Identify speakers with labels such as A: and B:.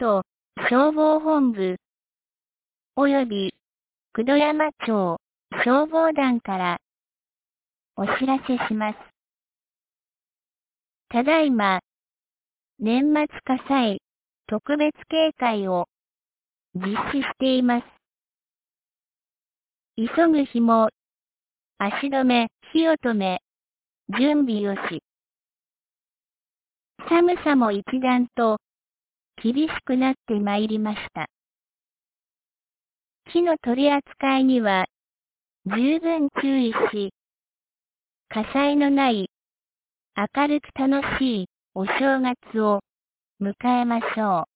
A: 都消防本部及び九度山町消防団からお知らせします。ただいま、年末火災特別警戒を実施しています。急ぐ紐、足止め、火を止め、準備よし。寒さも一段と厳しくなってまいりました。火の取り扱いには十分注意し、火災のない明るく楽しいお正月を迎えましょう。